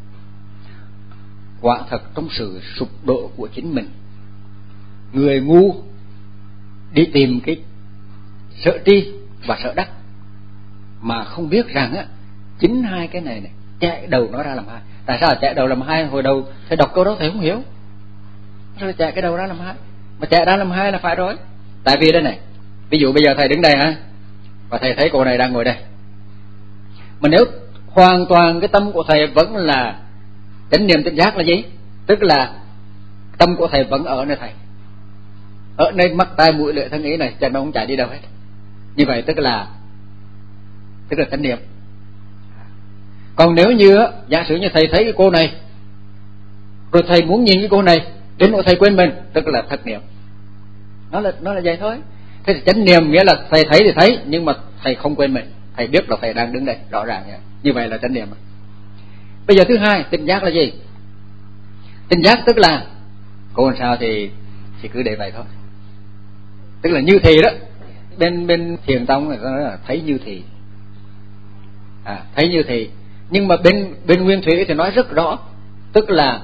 quả thật trong sự sụp đổ của chính mình, người ngu đi tìm cái sợ tri và sợ đắc, mà không biết rằng á, chính hai cái này chạy đầu nó ra làm hai. Tại sao chạy đầu làm hai? Hồi đầu thầy đọc câu đó thầy không hiểu, rồi chạy cái đầu ra làm hai, mà chạy ra làm hai là phải rồi. Tại vì đây này, ví dụ bây giờ thầy đứng đây ha, và thầy thấy cô này đang ngồi đây, mà nếu hoàn toàn cái tâm của thầy vẫn là chánh niệm tỉnh giác là gì? Tức là tâm của thầy vẫn ở nơi thầy, ở nơi mắt tai mũi lưỡi thân ý này, chẳng nó không chạy đi đâu hết. Như vậy tức là chánh niệm. Còn nếu như giả sử như thầy thấy cái cô này, rồi thầy muốn nhìn cái cô này đến nỗi thầy quên mình, tức là thật niệm. Nó là vậy thôi. Thế thì chánh niệm nghĩa là thầy thấy thì thấy, nhưng mà thầy không quên mình, thầy biết là thầy đang đứng đây rõ ràng vậy. Như vậy là chánh niệm. Bây giờ thứ hai, tỉnh giác là gì? Tỉnh giác tức là cô làm sao thì cứ để vậy thôi. Tức là như thì đó, bên thiền tông người ta nói là thấy như thì, thấy như thì. Nhưng mà bên nguyên thủy thì nói rất rõ, tức là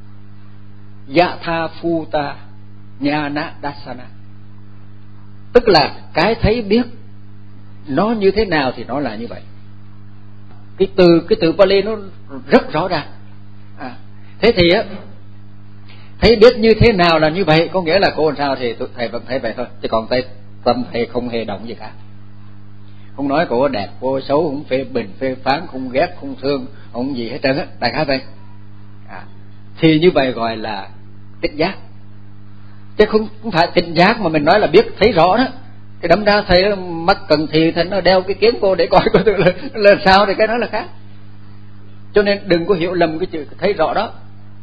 yatha phuta jnana dassana, tức là cái thấy biết nó như thế nào thì nó là như vậy. Cái từ Pali nó rất rõ ràng. Thế thì á, thấy biết như thế nào là như vậy, có nghĩa là cô làm sao thì thầy vẫn thấy vậy thôi, chứ còn tâm thầy không hề động gì cả. Không nói cô đẹp, cô xấu, không phê bình, phê phán, không ghét, không thương, không gì hết trơn á, đại khái vậy. Thì như vậy gọi là tỉnh giác. Chứ không phải tỉnh giác mà mình nói là biết thấy rõ đó. Cái đâm ra thầy mắt cần thì thầy nó đeo cái kiếm cô để coi coi là sao, thì cái đó là khác. Cho nên đừng có hiểu lầm cái chữ thấy rõ đó.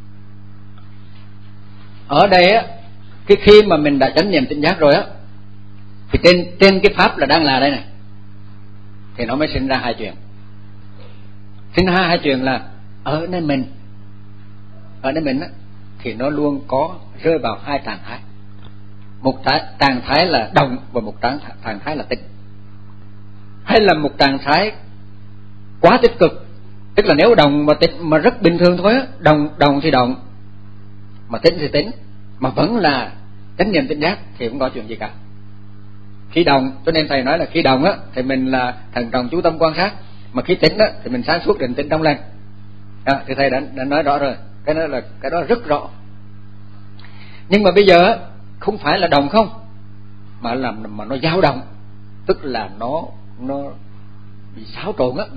Ở đây á, cái khi mà mình đã chánh niệm tỉnh giác rồi á, thì trên cái pháp là đang là đây này, thì nó mới sinh ra hai chuyện. Sinh ra hai chuyện là ở nơi mình á, thì nó luôn có rơi vào hai trạng thái. Một trạng thái là động và một trạng thái là tĩnh. Hay là một trạng thái quá tích cực, tức là nếu động mà tĩnh mà rất bình thường thôi á, động thì động, mà tĩnh thì tĩnh, mà vẫn là chánh niệm tỉnh giác thì không có chuyện gì cả. Khi động, cho nên thầy nói là khi động á thì mình là thận trọng chú tâm quan sát, mà khi tĩnh á thì mình sáng suốt định tĩnh trong lành. Thì thầy đã nói rõ rồi, cái đó rất rõ. Nhưng mà bây giờ á, không phải là động không, mà nó dao động, tức là nó bị xáo trộn á,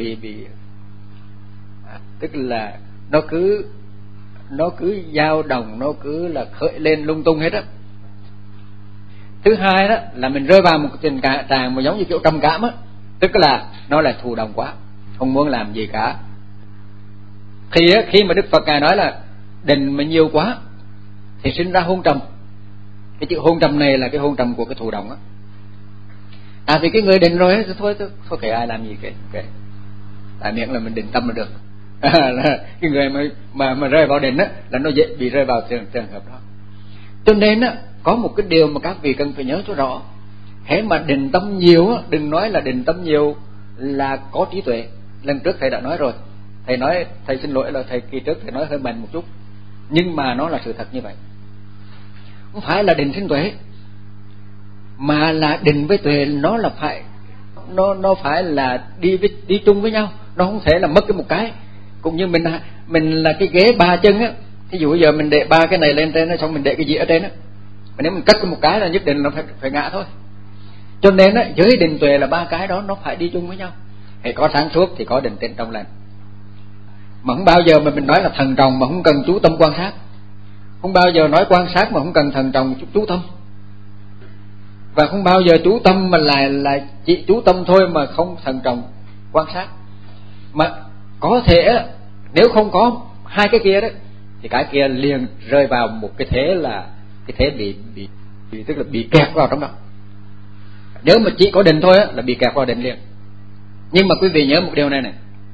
tức là nó cứ dao động, nó cứ là khởi lên lung tung hết á. Thứ hai đó là mình rơi vào một tình trạng mà giống như kiểu trầm cảm á, tức là nó là thụ động quá, không muốn làm gì cả. Khi mà Đức Phật ngài nói là định mà nhiều quá thì sinh ra hôn trầm. Cái chữ hôn trầm này là cái hôn trầm của cái thụ động á. Thì cái người định rồi thôi kệ ai làm gì kệ. Tại miệng là mình định tâm là được. Cái người mà rơi vào định á là nó dễ bị rơi vào trường hợp đó. Cho nên á, có một cái điều mà các vị cần phải nhớ cho rõ. Hễ mà định tâm nhiều á, đừng nói là định tâm nhiều là có trí tuệ. Lần trước thầy đã nói rồi. Thầy xin lỗi là thầy kỳ trước thầy nói hơi mạnh một chút, nhưng mà nó là sự thật như vậy. Không phải là định sinh tuệ, mà là định với tuệ nó là nó phải là đi chung với nhau, nó không thể là mất cái một cái. Cũng như mình là cái ghế ba chân á, thí dụ bây giờ mình để ba cái này lên trên, xong mình để cái gì ở trên á, mà nếu mình cắt cái một cái là nhất định là phải ngã thôi. Cho nên á, giới định tuệ là ba cái đó nó phải đi chung với nhau. Hãy có sáng suốt thì có định tĩnh trong lành. Mà không bao giờ mà mình nói là thần trọng mà không cần chú tâm quan sát, không bao giờ nói quan sát mà không cần thần trọng chú tâm, và không bao giờ chú tâm mà là chỉ chú tâm thôi mà không thần trọng quan sát. Mà có thể Nếu không có hai cái kia đó thì cái kia liền rơi vào một cái thế là cái thế bị tức là bị kẹt vào trong đó. Nếu mà chỉ có định thôi á là bị kẹt vào định liền. Nhưng mà quý vị nhớ một điều này này,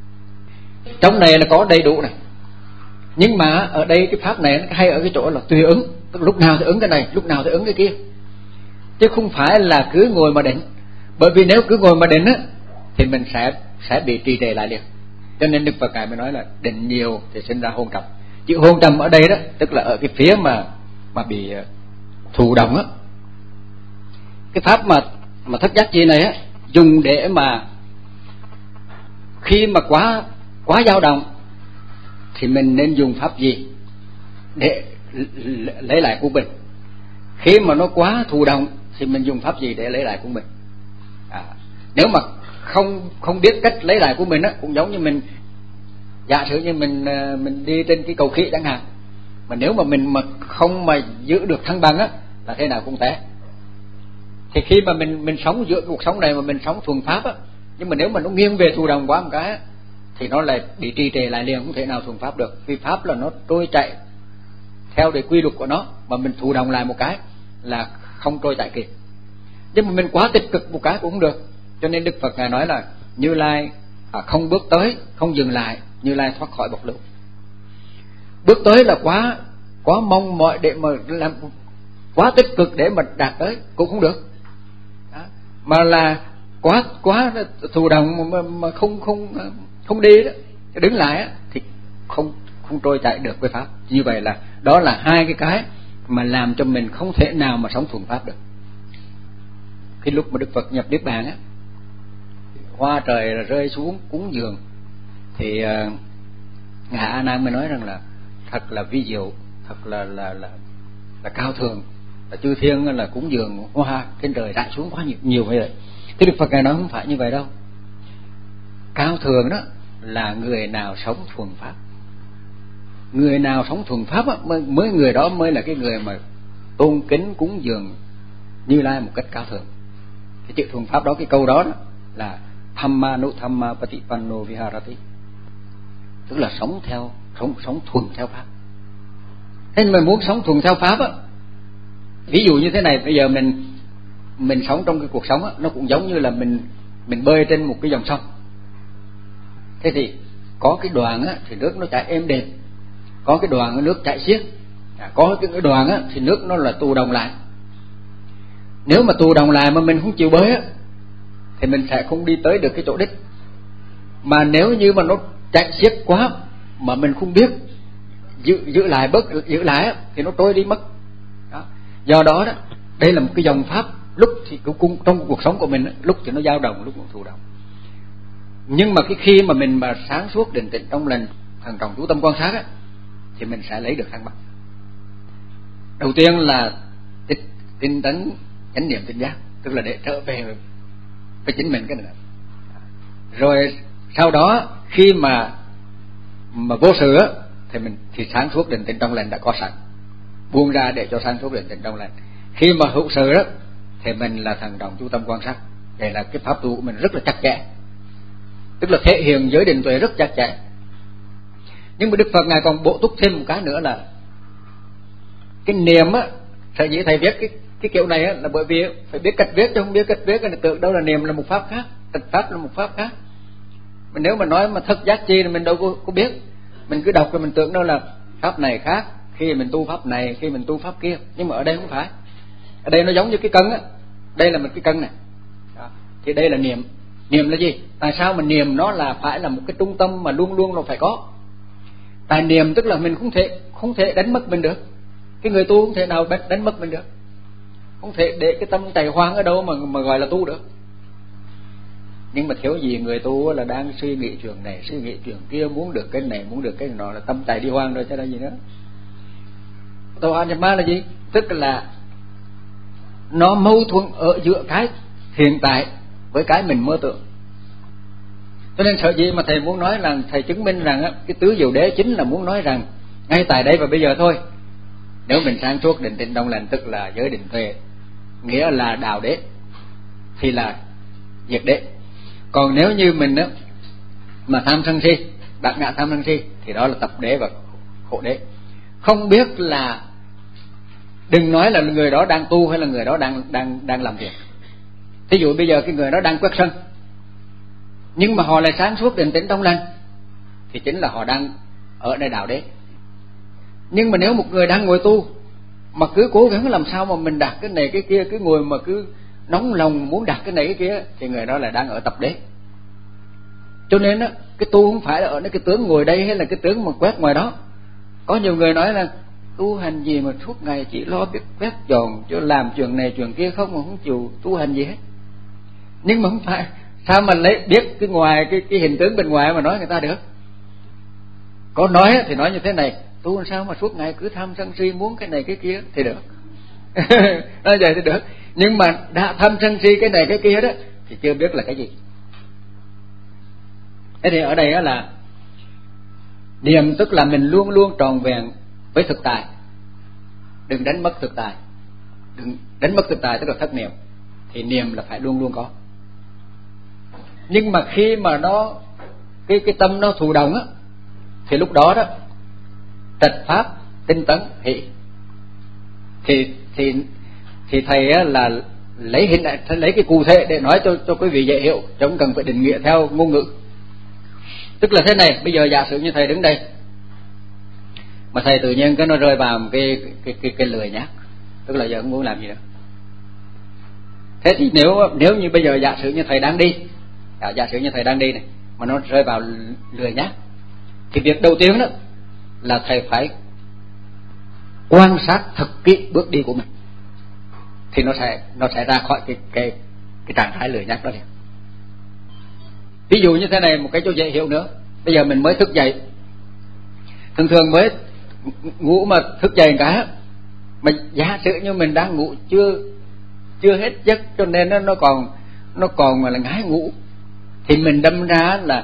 trong này là có đầy đủ này, nhưng mà ở đây cái pháp này nó hay ở cái chỗ là tùy ứng, tức lúc nào thì ứng cái này, lúc nào thì ứng cái kia, chứ không phải là cứ ngồi mà định. Bởi vì nếu cứ ngồi mà định á thì mình sẽ bị trì trệ lại liền. Cho nên Đức Phật ngài mới nói là định nhiều thì sinh ra hôn trầm. Chữ hôn trầm ở đây đó tức là ở cái phía mà bị thụ động á. Cái pháp mà thất giác chi này á dùng để mà khi mà quá dao động thì mình nên dùng pháp gì để lấy lại quân bình. Khi mà nó quá thụ động thì mình dùng pháp gì để lấy lại quân bình. Nếu mà không biết cách lấy lại của mình á, cũng giống như mình giả sử như mình đi trên cái cầu khỉ chẳng hạn, mà nếu mà mình không giữ được thăng bằng á là thế nào cũng té. Thì khi mà mình sống giữa cuộc sống này mà mình sống thuần pháp á, nhưng mà nếu mà nó nghiêng về thụ động quá một cái á, thì nó lại bị trì trệ lại liền, không thể nào thuần pháp được. Vì pháp là nó trôi chạy theo cái quy luật của nó, mà mình thụ động lại một cái là không trôi chạy kịp. Nhưng mà mình quá tích cực một cái cũng không được. Cho nên Đức Phật ngài nói là Như Lai không bước tới, không dừng lại, Như Lai thoát khỏi bộc lưu. Bước tới là quá mong mỏi để mà làm, quá tích cực để mà đạt tới cũng không được. Đó. Mà là quá thụ động mà không đi đó, đứng lại á, thì không trôi chạy được với pháp. Như vậy là đó là hai cái mà làm cho mình không thể nào mà sống thuần pháp được. Khi lúc mà Đức Phật nhập Niết Bàn á, hoa trời rơi xuống cúng dường thì ngài A Nan mới nói rằng là thật là vi diệu, thật là cao thường, là chư thiên là cúng dường hoa trên trời rải xuống quá nhiều vậy. Thế Đức Phật ngài nói không phải như vậy đâu. Cao thường đó là người nào sống thuần pháp. Người nào sống thuần pháp á, mới người đó mới là cái người mà tôn kính cúng dường Như Lai một cách cao thường. Cái chữ thuần pháp đó, cái câu đó là Thamma Nuthamma Patipanno Viharati, tức là sống thuần theo pháp. Thế mà muốn sống thuần theo pháp á, ví dụ như thế này, bây giờ mình sống trong cái cuộc sống á, nó cũng giống như là mình bơi trên một cái dòng sông. Thế thì có cái đoạn á thì nước nó chảy êm đềm, có cái đoạn nước chảy xiết, có cái đoạn á thì nước nó là tù đồng lại. Nếu mà tù đồng lại mà mình không chịu bơi á thì mình sẽ không đi tới được cái chỗ đích. Mà nếu như mà nó chạy xiết quá mà mình không biết giữ lại á, thì nó trôi đi mất. Đó. Do đó đó, đây là một cái dòng pháp, lúc thì cũng trong cuộc sống của mình á, lúc thì nó dao động, lúc cũng thụ động. Nhưng mà cái khi mà mình mà sáng suốt định tĩnh trong lành, thần trọng chú tâm quan sát á, thì mình sẽ lấy được thăng bằng. Đầu tiên là tinh tấn chánh niệm tinh giác, tức là để trở về với chính mình cái này. Rồi sau đó khi mà vô sự á, thì sáng suốt định tĩnh trong lành đã có sẵn, buông ra để cho sáng suốt định tĩnh trong lành. Khi mà hữu sự đó thì mình là thần đồng chú tâm quan sát. Đây là cái pháp tu của mình rất là chặt chẽ, tức là thể hiện giới định tuệ rất chặt chẽ. Nhưng mà Đức Phật ngài còn bổ túc thêm một cái nữa là cái niệm á. Sở dĩ thầy viết cái kiểu này á là bởi vì phải biết cách viết, chứ không biết cách viết là tưởng đâu là niệm là một pháp khác, tịch pháp là một pháp khác. Mình nếu mà nói mà thất giác chi thì mình đâu có biết. Mình cứ đọc rồi mình tưởng đâu là pháp này khác, khi mình tu pháp này, khi mình tu pháp kia. Nhưng mà ở đây không phải. Ở đây nó giống như cái cân á. Đây là một cái cân này. Đó. Thì đây là niệm. Niệm là gì? Tại sao mà niệm nó là phải là một cái trung tâm mà luôn luôn nó phải có? Tại niệm tức là mình không thể đánh mất mình được. Cái người tu không thể nào đánh mất mình được. Không thể để cái tâm chạy hoang ở đâu mà gọi là tu được. Nhưng mà thiếu gì người tu là đang suy nghĩ chuyện này, suy nghĩ chuyện kia, muốn được cái này, muốn được cái nọ, là tâm chạy đi hoang rồi chứ là gì nữa. Tàu Anjama là gì? Tức là nó mâu thuẫn ở giữa cái hiện tại với cái mình mơ tưởng. Cho nên sợ gì mà thầy muốn nói rằng, thầy chứng minh rằng cái tứ diệu đế chính là muốn nói rằng ngay tại đây và bây giờ thôi, nếu mình sáng suốt định tĩnh trong lành, tức là giới định tuệ, nghĩa là đạo đế, thì là diệt đế. Còn nếu như mình mà tham sân si, bát ngã tham sân si, thì đó là tập đế và khổ đế. Không biết là, đừng nói là người đó đang tu hay là người đó đang làm việc. Thí dụ bây giờ cái người đó đang quét sân, nhưng mà họ lại sáng suốt định tĩnh trong lành, thì chính là họ đang ở nơi đạo đế. Nhưng mà nếu một người đang ngồi tu mà cứ cố gắng làm sao mà mình đạt cái này cái kia, cứ ngồi mà cứ nóng lòng muốn đạt cái này cái kia, thì người đó là đang ở tập đế. Cho nên á, cái tu không phải là ở cái tướng ngồi đây hay là cái tướng mà quét ngoài đó. Có nhiều người nói là tu hành gì mà suốt ngày chỉ lo biết quét dọn, cho làm chuyện này chuyện kia không, mà không chịu tu hành gì hết. Nhưng mà không phải, sao mà lấy biết cái ngoài cái hình tướng bên ngoài mà nói người ta được. Có nói thì nói như thế này, tu làm sao mà suốt ngày cứ tham sân si muốn cái này cái kia thì được. Nói vậy thì được. Nhưng mà đã tham sân si cái này cái kia đó thì chưa biết là cái gì. Thế thì ở đây đó là niệm, tức là mình luôn luôn tròn vẹn với thực tại, đừng đánh mất thực tại. Đừng đánh mất thực tại tức là thất niệm. Thì niệm là phải luôn luôn có. Nhưng mà khi mà nó cái tâm nó thụ động á, thì lúc đó đó trạch pháp tinh tấn hỷ. Thì thầy á là lấy cái cụ thể để nói cho quý vị dễ hiểu, chứ không cần phải định nghĩa theo ngôn ngữ. Tức là thế này, bây giờ giả sử như thầy đứng đây mà thầy tự nhiên cái nó rơi vào một cái lười nhác, tức là giờ không muốn làm gì nữa. Thế thì nếu như bây giờ giả sử như thầy đang đi, giả sử như thầy đang đi này mà nó rơi vào lười nhác, thì việc đầu tiên đó là thầy phải quan sát thật kỹ bước đi của mình, thì nó sẽ ra khỏi cái trạng thái lười nhác đó liền. Ví dụ như thế này, một cái cho dễ hiểu nữa. Bây giờ mình mới thức dậy, thường mới ngủ mà thức dậy cả, mà giả sử như mình đang ngủ chưa hết giấc, cho nên nó còn là ngái ngủ, thì mình đâm ra là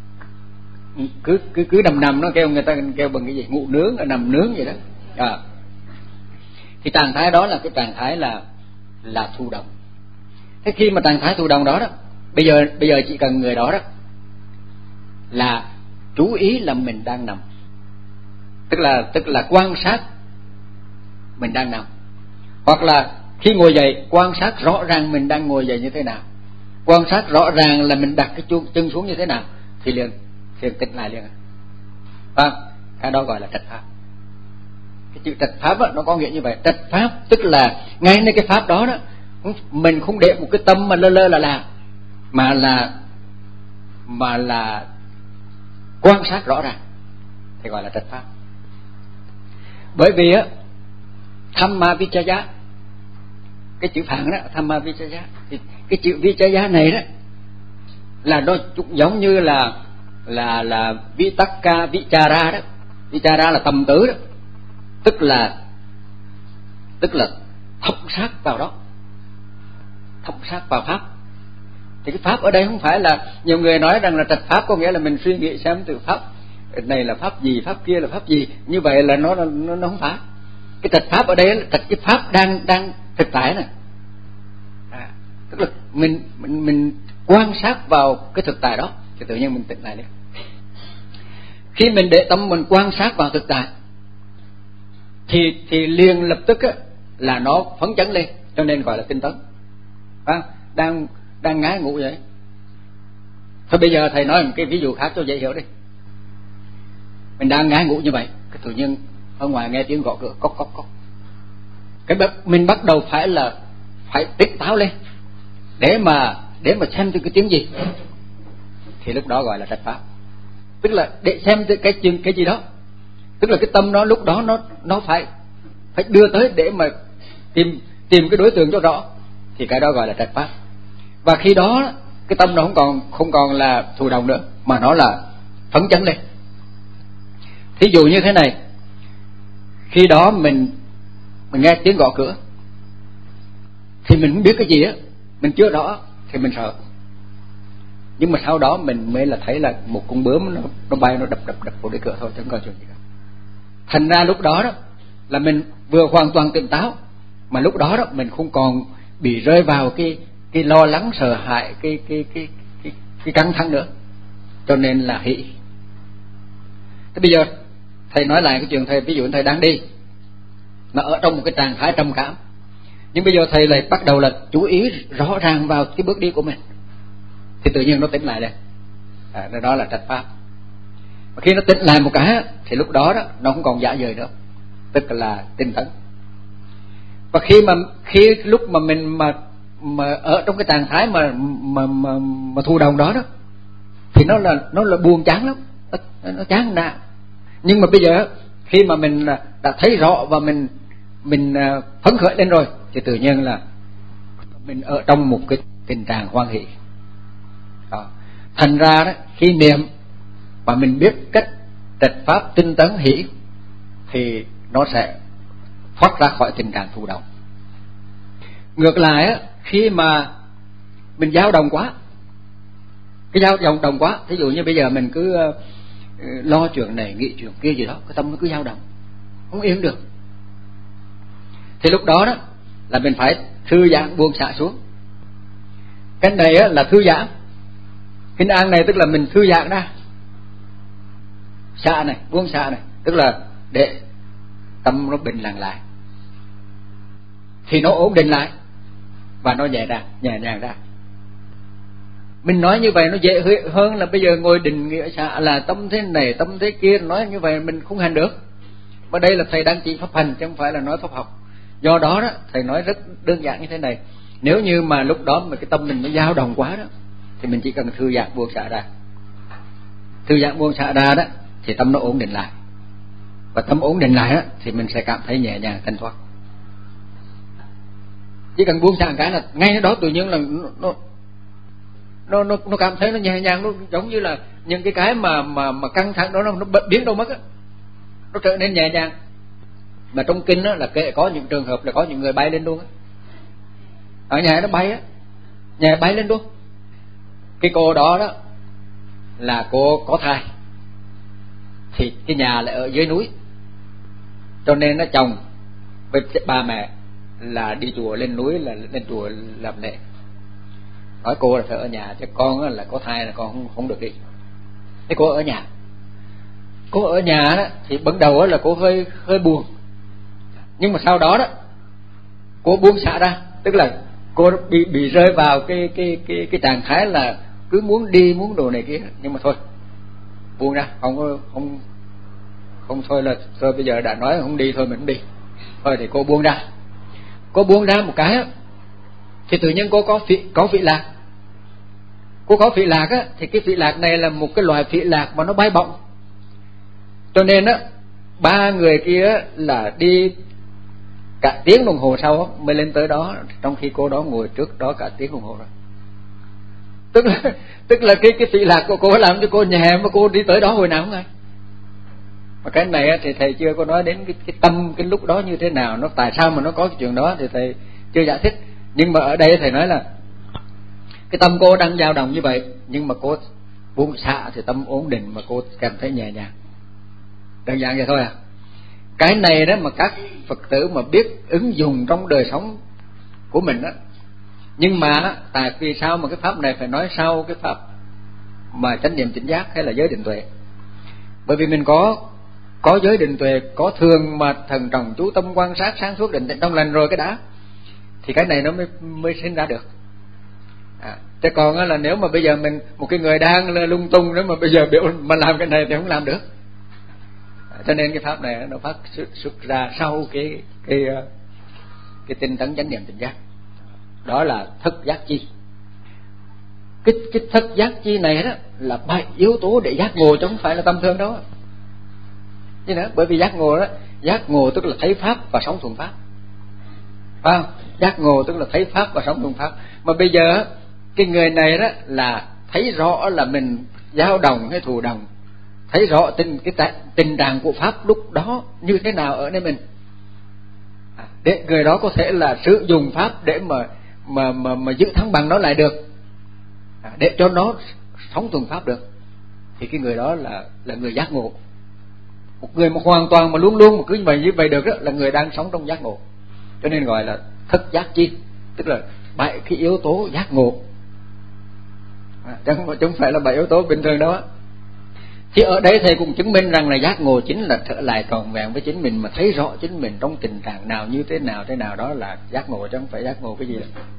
cứ nằm nó kêu, người ta kêu bằng cái gì, ngủ nướng, nằm nướng vậy đó. Thì trạng thái đó là cái trạng thái là thụ động. Thế khi mà trạng thái thụ động đó bây giờ chỉ cần người đó là chú ý là mình đang nằm, tức là quan sát mình đang nằm, hoặc là khi ngồi dậy quan sát rõ ràng mình đang ngồi dậy như thế nào, quan sát rõ ràng là mình đặt cái chân xuống như thế nào, thì liền tỉnh lại liền. Cái đó gọi là trạch pháp. Cái chữ trạch pháp nó có nghĩa như vậy. Trạch pháp tức là ngay nơi cái pháp đó mình không để một cái tâm mà lơ là làm, mà là quan sát rõ ràng, thì gọi là trạch pháp. Bởi vì Thamma Vichaya, cái chữ phạn đó, Thamma Vichaya, thì cái chữ Vichaya này đó là nó giống như là Vitakka Vichara đó. Vichara là tầm tứ đó, tức là thông sát vào đó, thông sát vào pháp. Thì cái pháp ở đây không phải là, nhiều người nói rằng là trạch pháp có nghĩa là mình suy nghĩ xem từ pháp này là pháp gì, pháp kia là pháp gì, như vậy là nó không phải. Cái trạch pháp ở đây là trạch cái pháp đang thực tại này, tức là mình quan sát vào cái thực tại đó thì tự nhiên mình tỉnh lại liền. Khi mình để tâm mình quan sát vào thực tại thì liền lập tức là nó phấn chấn lên, cho nên gọi là tinh tấn. Đang ngái ngủ vậy. Thôi bây giờ thầy nói một cái ví dụ khác cho dễ hiểu đi. Mình đang ngái ngủ như vậy, cái tự nhiên ở ngoài nghe tiếng gõ cửa cốc cốc cốc, mình bắt đầu phải tỉnh táo lên để mà xem từ cái tiếng gì, thì lúc đó gọi là trạch pháp. Tức là để xem từ cái gì đó, tức là cái tâm nó lúc đó nó phải đưa tới để mà tìm cái đối tượng cho rõ, thì cái đó gọi là trạch pháp. Và khi đó cái tâm nó không còn là thụ động nữa, mà nó là phấn chấn lên. Thí dụ như thế này, khi đó mình nghe tiếng gõ cửa thì mình không biết cái gì mình chưa rõ thì mình sợ, nhưng mà sau đó mình mới là thấy là một con bướm nó bay, nó đập vào cái cửa thôi, chẳng có chuyện gì cả. Thành ra lúc đó là mình vừa hoàn toàn tỉnh táo, mà lúc đó mình không còn bị rơi vào cái lo lắng sợ hãi, cái căng thẳng nữa, cho nên là hỷ. Thế bây giờ thầy nói lại cái chuyện thầy, ví dụ thầy đang đi mà ở trong một cái trạng thái trầm cảm, nhưng bây giờ thầy lại bắt đầu là chú ý rõ ràng vào cái bước đi của mình, thì tự nhiên nó tỉnh lại đây. Đó là trạch pháp. Và khi nó tỉnh lại một cái thì lúc đó nó không còn dã rời nữa, tức là tinh tấn. Và khi lúc mà mình mà ở trong cái trạng thái mà thụ động đó thì nó là buồn chán lắm, nó chán nản. Nhưng mà bây giờ khi mà mình đã thấy rõ và mình phấn khởi lên rồi thì tự nhiên là mình ở trong một cái tình trạng hoan hỷ. Thành ra đó, khi niệm mà mình biết cách trạch pháp tinh tấn hỷ thì nó sẽ thoát ra khỏi tình trạng thụ động. Ngược lại khi mà mình dao động quá, cái dao động quá, ví dụ như bây giờ mình cứ lo chuyện này nghĩ chuyện kia gì đó, cái tâm nó cứ dao động không yên được, thì lúc đó là mình phải thư giãn buông xả xuống. Cái này là thư giãn, cái an này tức là mình thư giãn ra, xả này, buông xả này, tức là để tâm nó bình lặng lại thì nó ổn định lại và nó nhẹ nhàng ra. Mình nói như vậy nó dễ hơn là bây giờ ngồi định nghĩa xả là tâm thế này tâm thế kia, nói như vậy mình không hành được. Mà đây là thầy đang chỉ pháp hành chứ không phải là nói pháp học. Do đó thầy nói rất đơn giản như thế này, nếu như mà lúc đó mà cái tâm mình nó dao động quá thì mình chỉ cần thư giãn buông xả ra. Thư giãn buông xả ra thì tâm nó ổn định lại, và tâm ổn định lại thì mình sẽ cảm thấy nhẹ nhàng thanh thoát. Chỉ cần buông xả cái là ngay đó tự nhiên là nó cảm thấy nó nhẹ nhàng, nó giống như là những cái mà căng thẳng đó nó biến đâu mất nó trở nên nhẹ nhàng. Mà trong kinh là kể có những trường hợp là có những người bay lên luôn ở nhà nó bay nhà bay lên luôn. Cái cô đó là cô có thai, thì cái nhà lại ở dưới núi, cho nên nó chồng với ba mẹ là đi chùa lên núi, là lên chùa làm lễ. Nói cô là phải ở nhà, chứ con là có thai là con không được đi. Thế cô ở nhà. Cô ở nhà thì ban đầu là cô hơi buồn, nhưng mà sau đó cô buông xả ra, tức là cô bị rơi vào cái trạng thái là cứ muốn đi muốn đồ này kia, nhưng mà thôi buông ra, không thôi là thôi, bây giờ đã nói không đi thôi mình không đi thôi, thì cô buông ra. Cô buông ra một cái thì tự nhiên cô có vị lạc. Cô có vị lạc thì cái vị lạc này là một cái loài vị lạc mà nó bay bổng, cho nên ba người kia là đi cả tiếng đồng hồ sau mới lên tới đó, trong khi cô đó ngồi trước đó cả tiếng đồng hồ rồi. Tức là cái vị lạc của cô làm cho cô nhẹ, mà cô đi tới đó hồi nào không ai. Mà cái này thì thầy chưa có nói đến cái tâm cái lúc đó như thế nào, nó tại sao mà nó có cái chuyện đó thì thầy chưa giải thích. Nhưng mà ở đây thầy nói là cái tâm cô đang dao động như vậy, nhưng mà cô buông xả thì tâm ổn định mà cô cảm thấy nhẹ nhàng. Đơn giản vậy thôi à. Cái này đó mà các Phật tử mà biết ứng dụng trong đời sống của mình nhưng mà tại vì sao mà cái pháp này phải nói sau cái pháp mà chánh niệm tỉnh giác hay là giới định tuệ? Bởi vì mình có giới định tuệ, có thường mà thần trọng chú tâm quan sát sáng suốt định tĩnh trong lành rồi cái đã, thì cái này nó mới sinh ra được. Chứ còn là nếu mà bây giờ mình một cái người đang lung tung đó mà bây giờ biểu mà làm cái này thì không làm được. Cho nên cái pháp này nó phát xuất ra sau cái tinh tấn chánh niệm tỉnh giác. Đó là thất giác chi. Cái thất giác chi này đó là 7 yếu tố để giác ngộ, chứ không phải là tầm thường đâu. Chứ nữa, bởi vì giác ngộ tức là thấy pháp và sống thuận pháp, phải không? Giác ngộ tức là thấy pháp và sống thuận pháp. Mà bây giờ cái người này đó là thấy rõ là mình dao động hay thụ động, thấy rõ tình trạng của pháp lúc đó như thế nào ở nơi mình, để người đó có thể là sử dụng pháp để mà giữ thăng bằng nó lại được, để cho nó sống thuận pháp được, thì cái người đó là người giác ngộ. Một người mà hoàn toàn mà luôn luôn mà cứ như vậy được đó, là người đang sống trong giác ngộ. Cho nên gọi là thất giác chi, tức là 7 cái yếu tố giác ngộ, chứ không phải là 7 yếu tố bình thường đâu á. Thì ở đây thầy cũng chứng minh rằng là giác ngộ chính là trở lại trọn vẹn với chính mình, mà thấy rõ chính mình trong tình trạng nào như thế nào đó là giác ngộ, chứ không phải giác ngộ cái gì đâu.